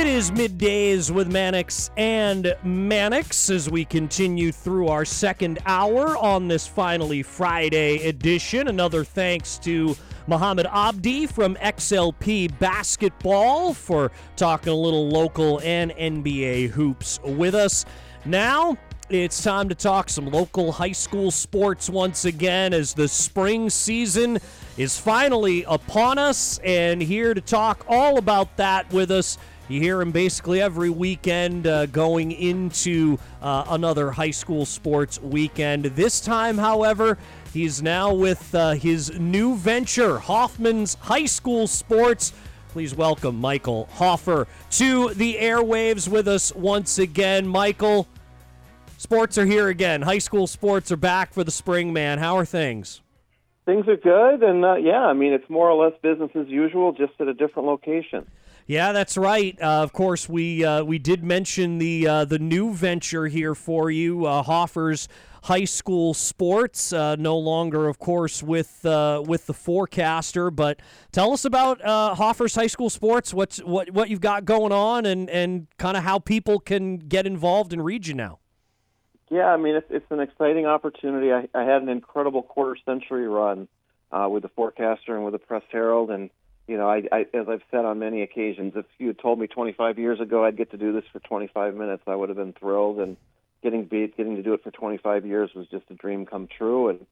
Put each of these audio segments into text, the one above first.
is Middays with Mannix and Mannix as we continue through our second hour on this finally Friday edition. Another thanks to Mohamed Abdi from XLP Basketball for talking a little local and NBA hoops with us. Now it's time to talk some local high school sports once again as the spring season is finally upon us, and here to talk all about that with us. You hear him basically every weekend going into another high school sports weekend. This time, however, he's now with his new venture, Hoffman's High School Sports. Please welcome Michael Hoffer to the airwaves with us once again. Michael, sports are here again. High school sports are back for the spring, man. How are things? Things are good, and it's more or less business as usual, just at a different location. Yeah, that's right. Of course, we did mention the new venture here for you, Hoffer's High School Sports. No longer, of course, with the Forecaster. But tell us about Hoffer's High School Sports. What you've got going on, and kind of how people can get involved and read you now. Yeah, it's an exciting opportunity. I had an incredible quarter-century run with the Forecaster and with the Press-Herald, and I, as I've said on many occasions, if you had told me 25 years ago I'd get to do this for 25 minutes, I would have been thrilled. And getting to do it for 25 years was just a dream come true. And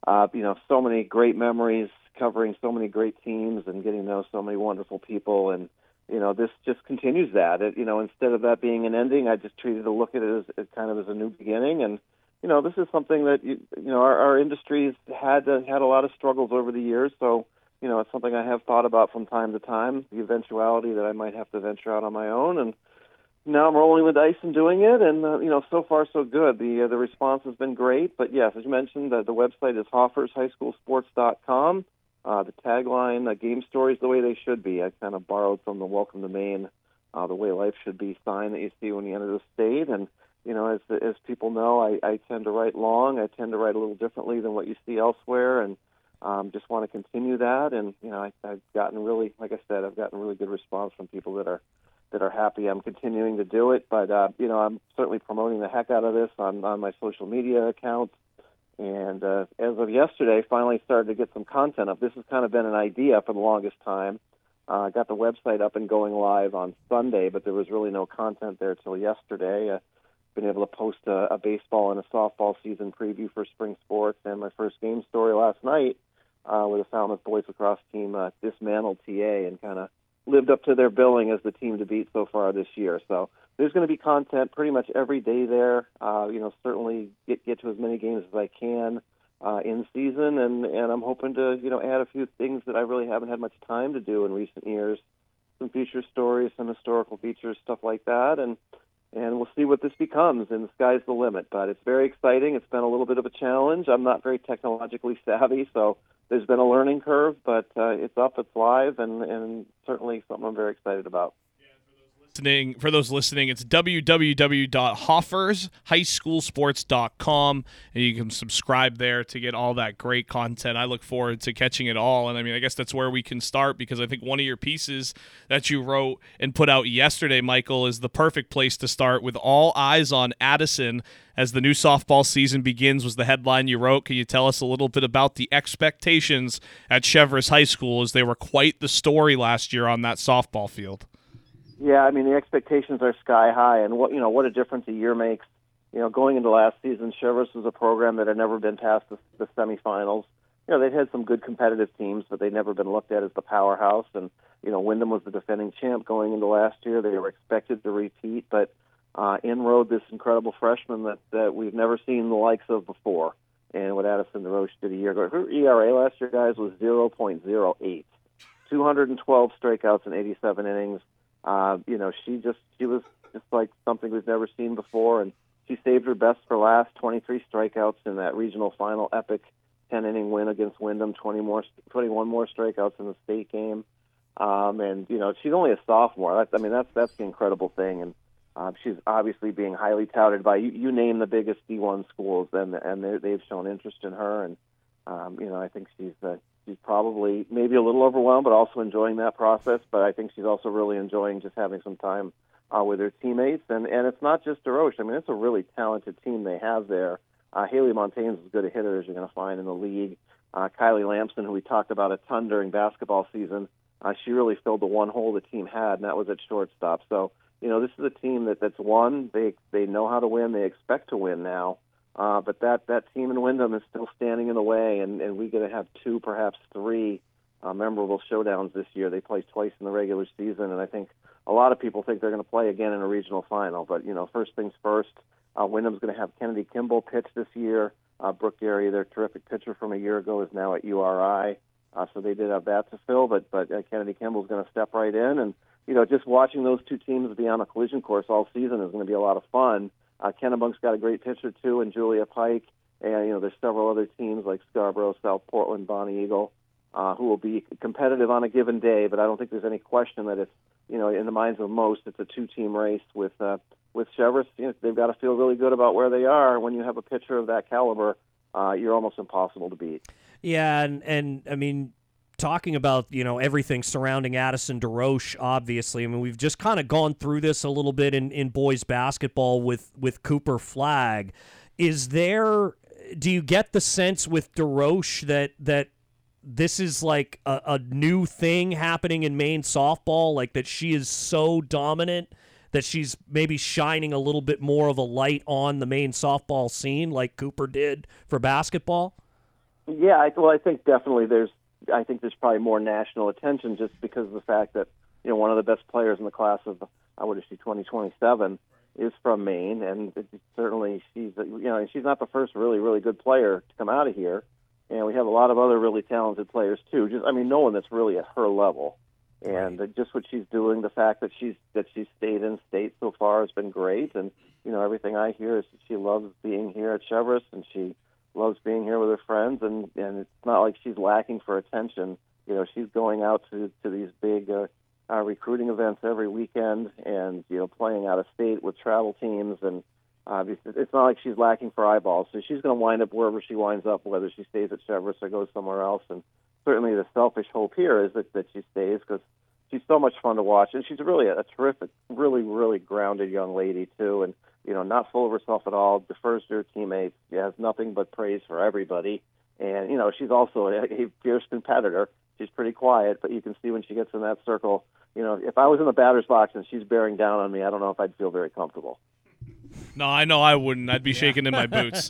so many great memories, covering so many great teams, and getting to know so many wonderful people. And this just continues that. Instead of that being an ending, I just treated to look at it as kind of as a new beginning. And this is something that our industry's had a lot of struggles over the years. So it's something I have thought about from time to time, the eventuality that I might have to venture out on my own. And now I'm rolling the dice and doing it, and so far so good. The response has been great. But yes, as you mentioned, the website is hoffershighschoolsports.com. The tagline, game stories the way they should be. I kind of borrowed from the Welcome to Maine, the way life should be sign that you see when you enter the state. And as people know, I tend to write long. I tend to write a little differently than what you see elsewhere, and just want to continue that. And I've gotten really, like I said, I've gotten really good response from people that are happy I'm continuing to do it. But I'm certainly promoting the heck out of this on my social media accounts. And as of yesterday, finally started to get some content up. This has kind of been an idea for the longest time. I got the website up and going live on Sunday, but there was really no content there till yesterday. Been able to post a baseball and a softball season preview for spring sports, and my first game story last night with the Falmouth boys lacrosse team dismantled TA and kind of lived up to their billing as the team to beat so far this year. So there's going to be content pretty much every day there. Certainly get to as many games as I can in season, and I'm hoping to add a few things that I really haven't had much time to do in recent years. Some feature stories, some historical features, stuff like that, and we'll see what this becomes, and the sky's the limit. But it's very exciting. It's been a little bit of a challenge. I'm not very technologically savvy, so there's been a learning curve, but it's up, it's live, and certainly something I'm very excited about. For those listening, it's www.hoffershighschoolsports.com, and you can subscribe there to get all that great content. I look forward to catching it all, and I guess that's where we can start, because I think one of your pieces that you wrote and put out yesterday, Michael, is the perfect place to start. With all eyes on Addison as the new softball season begins, was the headline you wrote. Can you tell us a little bit about the expectations at Cheverus High School, as they were quite the story last year on that softball field? Yeah, the expectations are sky high, and what a difference a year makes. Going into last season, Cheverus was a program that had never been past the semifinals. They'd had some good competitive teams, but they'd never been looked at as the powerhouse. And Wyndham was the defending champ going into last year. They were expected to repeat, but in rode this incredible freshman that we've never seen the likes of before. And what Addison DeRoche did a year ago, her ERA last year, guys, was 0.08, 212 strikeouts in 87 innings. She was just like something we've never seen before, and she saved her best for last. 23 strikeouts in that regional final epic 10-inning win against Wyndham. 21 more strikeouts in the state game, and she's only a sophomore. That's the incredible thing, and she's obviously being highly touted by you name the biggest D1 schools, and they've shown interest in her, and I think she's probably maybe a little overwhelmed, but also enjoying that process. But I think she's also really enjoying just having some time with their teammates. And it's not just DeRoche. I mean, it's a really talented team they have there. Haley Montaigne is as good a hitter as you're going to find in the league. Kylie Lampson, who we talked about a ton during basketball season, she really filled the one hole the team had, and that was at shortstop. So, this is a team that's won. They know how to win. They expect to win now. But that team in Wyndham is still standing in the way, and we're going to have 2, perhaps 3 memorable showdowns this year. They play twice in the regular season, and I think a lot of people think they're going to play again in a regional final. But, first things first, Wyndham's going to have Kennedy Kimball pitch this year. Brooke Gary, their terrific pitcher from a year ago, is now at URI. So they did have that to fill, but Kennedy Kimball's going to step right in. And, just watching those 2 teams be on a collision course all season is going to be a lot of fun. Kennebunk's got a great pitcher, too, and Julia Pike. And, there's several other teams like Scarborough, South Portland, Bonnie Eagle, who will be competitive on a given day. But I don't think there's any question that it's, in the minds of most, it's a 2-team race with Cheverus. They've got to feel really good about where they are. When you have a pitcher of that caliber, you're almost impossible to beat. Yeah, and I mean, talking about, everything surrounding Addison DeRoche, obviously, I mean, we've just kind of gone through this a little bit in boys basketball with Cooper Flagg. Do you get the sense with DeRoche that this is like a new thing happening in Maine softball, like that she is so dominant that she's maybe shining a little bit more of a light on the Maine softball scene like Cooper did for basketball? Yeah, I think definitely there's probably more national attention just because of the fact that, one of the best players in the class of, 2027 is from Maine, and certainly she's not the first really, really good player to come out of here. And we have a lot of other really talented players too. No one that's really at her level. And just what she's doing, the fact that she's stayed in state so far has been great. And everything I hear is that she loves being here at Cheverus, and she loves being here with her friends. And it's not like she's lacking for attention. She's going out to these big recruiting events every weekend, and playing out of state with travel teams. And it's not like she's lacking for eyeballs. So she's going to wind up wherever she winds up, whether she stays at Cheverus or goes somewhere else. And certainly the selfish hope here is that she stays, because she's so much fun to watch. And she's really a terrific, really, really grounded young lady, too. And, not full of herself at all, defers to her teammates, has nothing but praise for everybody. And, she's also a fierce competitor. She's pretty quiet, but you can see when she gets in that circle, if I was in the batter's box and she's bearing down on me, I don't know if I'd feel very comfortable. No, I know I wouldn't. I'd be shaking in my boots.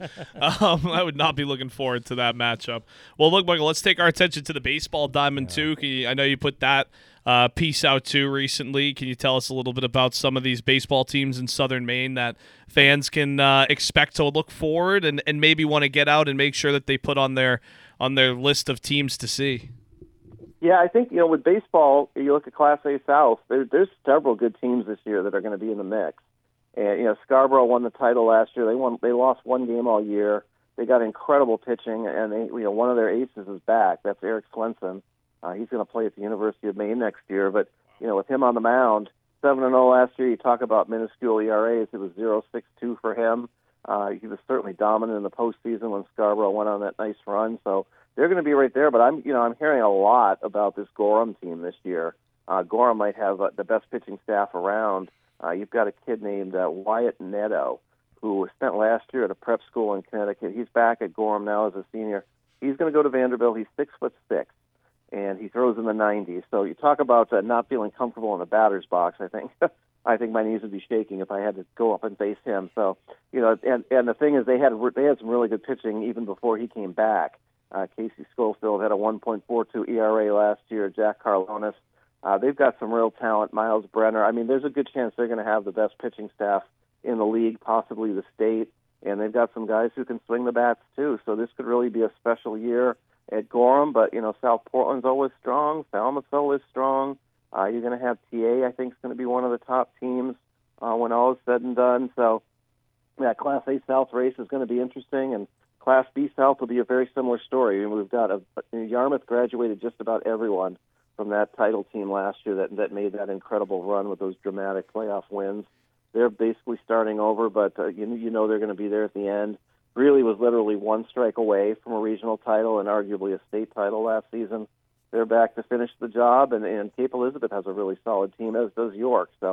I would not be looking forward to that matchup. Well, look, Michael, let's take our attention to the baseball diamond, too. I know you put that piece out, too, recently. Can you tell us a little bit about some of these baseball teams in southern Maine that fans can expect to look forward and maybe want to get out and make sure that they put on their list of teams to see? Yeah, I think, with baseball, you look at Class A South, there's several good teams this year that are going to be in the mix. And, Scarborough won the title last year. They lost one game all year. They got incredible pitching, and one of their aces is back. That's Eric Swenson. He's going to play at the University of Maine next year. But, with him on the mound, 7-0 last year, you talk about minuscule ERAs. It was 0.62 for him. He was certainly dominant in the postseason when Scarborough went on that nice run. So they're going to be right there. But I'm hearing a lot about this Gorham team this year. Gorham might have the best pitching staff around. You've got a kid named Wyatt Neto, who spent last year at a prep school in Connecticut. He's back at Gorham now as a senior. He's going to go to Vanderbilt. He's 6'6", and he throws in the 90s. So you talk about not feeling comfortable in the batter's box. I think my knees would be shaking if I had to go up and face him. So and the thing is, they had some really good pitching even before he came back. Casey Schofield had a 1.42 ERA last year. Jack Carlonis. They've got some real talent. Miles Brenner. I mean, there's a good chance they're going to have the best pitching staff in the league, possibly the state. And they've got some guys who can swing the bats, too. So this could really be a special year at Gorham. But, South Portland's always strong. Falmouth's always strong. You're going to have TA, I think, is going to be one of the top teams when all is said and done. So, that Class A South race is going to be interesting. And Class B South will be a very similar story. We've got Yarmouth graduated just about everyone from that title team last year that made that incredible run with those dramatic playoff wins. They're basically starting over, but they're going to be there at the end. Greeley was literally one strike away from a regional title and arguably a state title last season. They're back to finish the job, and Cape Elizabeth has a really solid team, as does York. So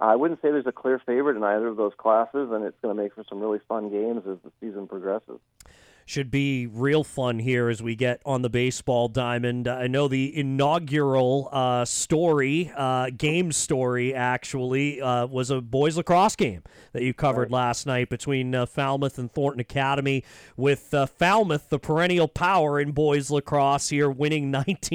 I wouldn't say there's a clear favorite in either of those classes, and it's going to make for some really fun games as the season progresses. Should be real fun here as we get on the baseball diamond. I know the inaugural game story, actually, was a boys lacrosse game that you covered last night between Falmouth and Thornton Academy, with Falmouth, the perennial power in boys lacrosse here, winning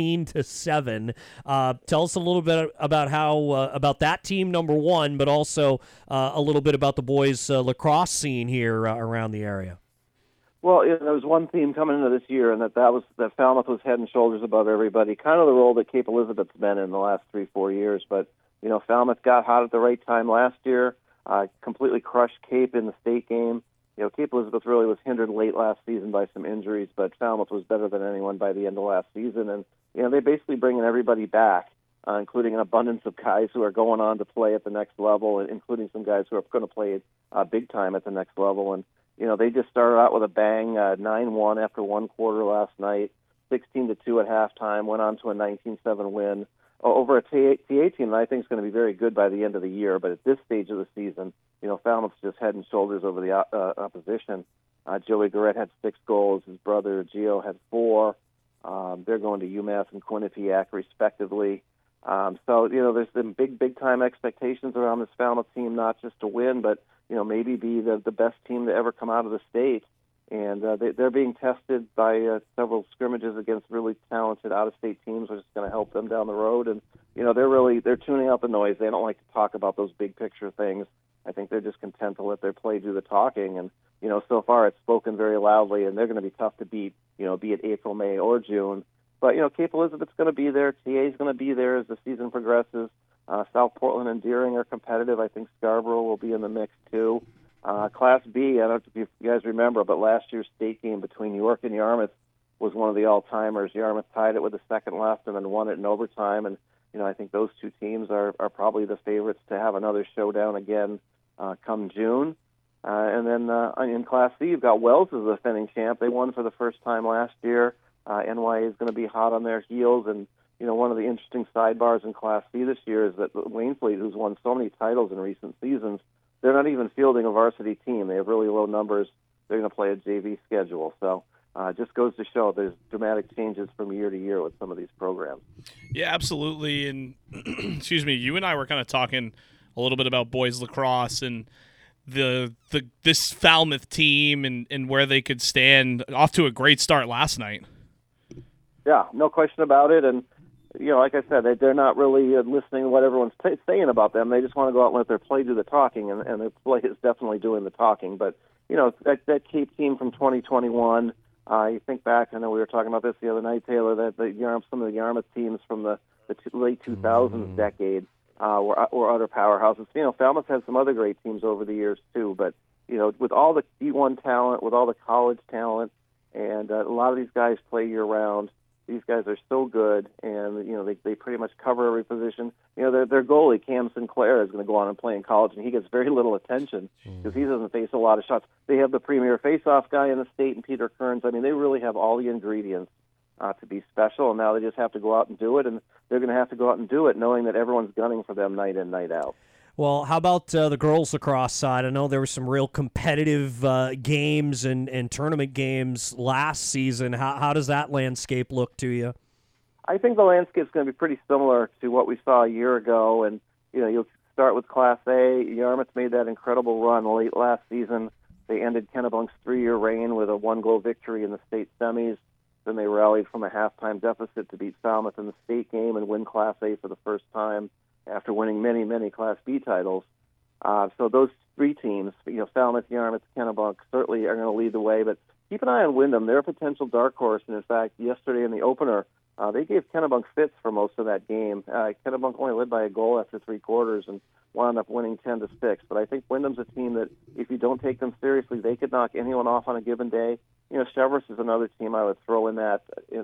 19-7. Tell us a little bit about about that team, number one, but also a little bit about the boys lacrosse scene here around the area. Well, there was one theme coming into this year, and that Falmouth was head and shoulders above everybody, kind of the role that Cape Elizabeth's been in the last 3-4 years. But, Falmouth got hot at the right time last year, completely crushed Cape in the state game. Cape Elizabeth really was hindered late last season by some injuries, but Falmouth was better than anyone by the end of last season. And, they basically bringing everybody back, including an abundance of guys who are going on to play at the next level, including some guys who are going to play big time at the next level. And, they just started out with a bang, 9-1 after one quarter last night, 16-2 at halftime, went on to a 19-7 win over a TA team that I think is going to be very good by the end of the year. But at this stage of the season, Falmouth's just head and shoulders over the opposition. Joey Garrett had 6 goals. His brother Gio had 4. They're going to UMass and Quinnipiac, respectively. So, there's some big time expectations around this Falmouth team, not just to win, but maybe be the best team to ever come out of the state. And they're being tested by several scrimmages against really talented out-of-state teams, which is going to help them down the road. And, they're tuning out the noise. They don't like to talk about those big picture things. I think they're just content to let their play do the talking. And, so far it's spoken very loudly, and they're going to be tough to beat, be it April, May, or June. But, Cape Elizabeth's going to be there. TA is going to be there as the season progresses. South Portland and Deering are competitive. I think Scarborough will be in the mix, too. Class B, I don't know if you guys remember, but last year's state game between York and Yarmouth was one of the all-timers. Yarmouth tied it with a second left and then won it in overtime. And, I think those two teams are probably the favorites to have another showdown again come June. And then in Class C, you've got Wells as the defending champ. They won for the first time last year. NYA is going to be hot on their heels. And, one of the interesting sidebars in Class C this year is that Waynfleet, who's won so many titles in recent seasons, they're not even fielding a varsity team. They have really low numbers. They're going to play a JV schedule. So just goes to show there's dramatic changes from year to year with some of these programs. Yeah, absolutely. And, excuse me, you and I were kind of talking a little bit about boys lacrosse and this Falmouth team and where they could stand. Off to a great start last night. Yeah, no question about it. And, like I said, they're not really listening to what everyone's saying about them. They just want to go out and let their play do the talking, and their play is definitely doing the talking. But, that Cape team from 2021, you think back, I know we were talking about this the other night, Taylor, that some of the Yarmouth teams from the late 2000s decade were utter powerhouses. Falmouth has some other great teams over the years, too. But, with all the D1 talent, with all the college talent, and a lot of these guys play year-round, these guys are so good, and they pretty much cover every position. Their goalie Cam Sinclair is going to go on and play in college, and he gets very little attention because he doesn't face a lot of shots. They have the premier face-off guy in the state, and Peter Kearns. I mean, they really have all the ingredients to be special, and now they just have to go out and do it, and they're going to have to go out and do it, knowing that everyone's gunning for them night in, night out. Well, how about the girls lacrosse side? I know there were some real competitive games and tournament games last season. How does that landscape look to you? I think the landscape's going to be pretty similar to what we saw a year ago. And, you'll start with Class A. Yarmouth made that incredible run late last season. They ended Kennebunk's 3-year reign with a 1-goal victory in the state semis. Then they rallied from a halftime deficit to beat Falmouth in the state game and win Class A for the first time after winning many, many Class B titles. So those three teams, Falmouth, Yarmouth, Kennebunk, certainly are going to lead the way. But keep an eye on Windham. They're a potential dark horse. And, in fact, yesterday in the opener, they gave Kennebunk fits for most of that game. Kennebunk only led by a goal after 3 quarters and wound up winning 10-6. But I think Windham's a team that, if you don't take them seriously, they could knock anyone off on a given day. Cheverus is another team I would throw in that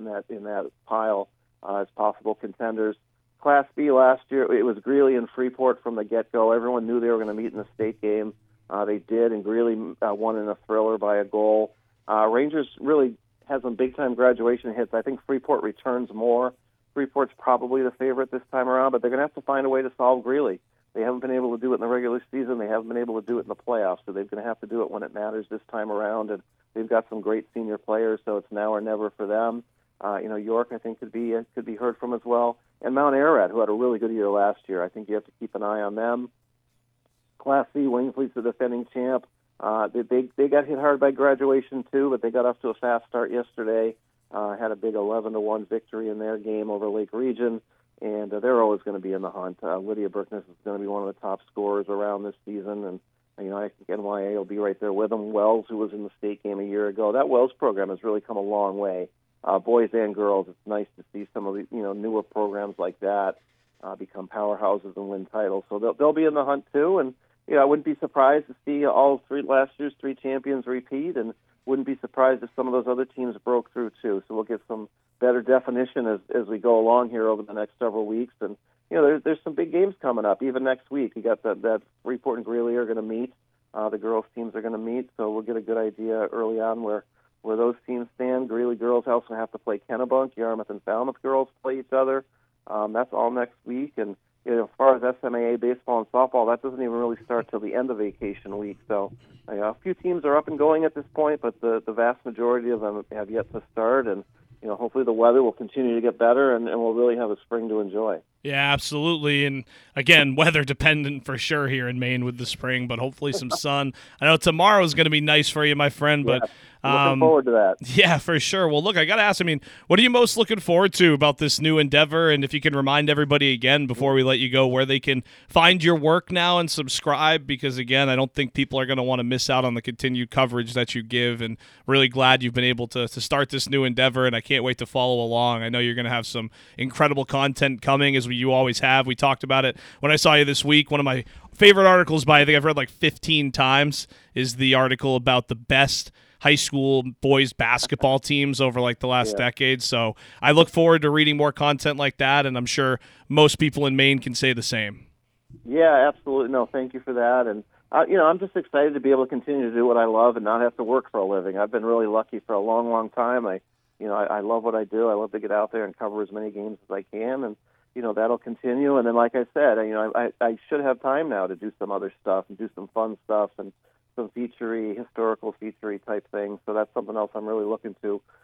pile as possible contenders. Class B last year, it was Greeley and Freeport from the get-go. Everyone knew they were going to meet in the state game. They did, and Greeley won in a thriller by a goal. Rangers really has some big-time graduation hits. I think Freeport returns more. Freeport's probably the favorite this time around, but they're going to have to find a way to solve Greeley. They haven't been able to do it in the regular season. They haven't been able to do it in the playoffs. So they're going to have to do it when it matters this time around. And they've got some great senior players, so it's now or never for them. York, I think, could be heard from as well. And Mount Ararat, who had a really good year last year. I think you have to keep an eye on them. Class C, Wayneslee's the defending champ. They got hit hard by graduation too, but they got off to a fast start yesterday. Had a big 11-1 victory in their game over Lake Region, and they're always going to be in the hunt. Lydia Brookness is going to be one of the top scorers around this season, and I think NYA will be right there with them. Wells, who was in the state game a year ago, that Wells program has really come a long way. Boys and girls, it's nice to see some of the newer programs like that become powerhouses and win titles. So they'll be in the hunt too, and I wouldn't be surprised to see last year's three champions repeat, and wouldn't be surprised if some of those other teams broke through too. So we'll get some better definition as we go along here over the next several weeks. And there's some big games coming up. Even next week, we got that Freeport and Greeley are going to meet. The girls teams are going to meet, so we'll get a good idea early on where those teams stand. Greeley girls also have to play Kennebunk. Yarmouth and Falmouth girls play each other. That's all next week. And as far as SMAA baseball and softball, that doesn't even really start till the end of vacation week. So a few teams are up and going at this point, but the vast majority of them have yet to start. And hopefully the weather will continue to get better, and we'll really have a spring to enjoy. Yeah, absolutely. And again, weather dependent for sure here in Maine with the spring, but hopefully some sun. I know tomorrow is going to be nice for you, my friend, but looking forward to that. Yeah, for sure. Well, look, I got to ask, what are you most looking forward to about this new endeavor? And if you can remind everybody again before we let you go where they can find your work now and subscribe, because again, I don't think people are going to want to miss out on the continued coverage that you give, and really glad you've been able to start this new endeavor, and I can't wait to follow along. I know you're going to have some incredible content coming, as you always have. We talked about it when I saw you this week. One of my favorite articles I think I've read like 15 times is the article about the best high school boys basketball teams over like the last decade. So I look forward to reading more content like that, and I'm sure most people in Maine can say the same. Yeah, absolutely. No, thank you for that. And I'm just excited to be able to continue to do what I love and not have to work for a living. I've been really lucky for a long, long time. I love what I do. I love to get out there and cover as many games as I can, and that'll continue. And then, like I said, I should have time now to do some other stuff and do some fun stuff and some historical featurey type things. So that's something else I'm really looking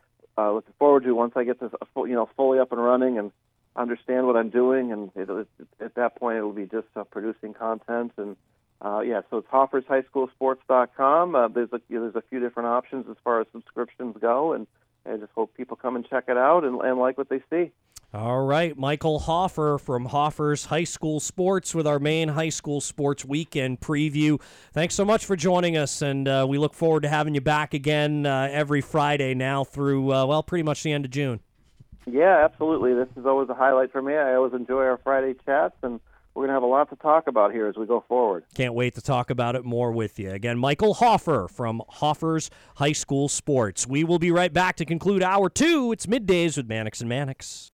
forward to once I get this, fully up and running and understand what I'm doing. And at that point, it'll be just producing content. And so it's HoffersHighSchoolSports.com. There's a few different options as far as subscriptions go, and I just hope people come and check it out and like what they see. All right, Michael Hoffer from Hoffer's High School Sports with our Maine High School Sports Weekend preview. Thanks so much for joining us, and we look forward to having you back again every Friday now through, pretty much the end of June. Yeah, absolutely. This is always a highlight for me. I always enjoy our Friday chats, and we're going to have a lot to talk about here as we go forward. Can't wait to talk about it more with you. Again, Michael Hoffer from Hoffer's High School Sports. We will be right back to conclude Hour 2. It's Middays with Mannix and Mannix.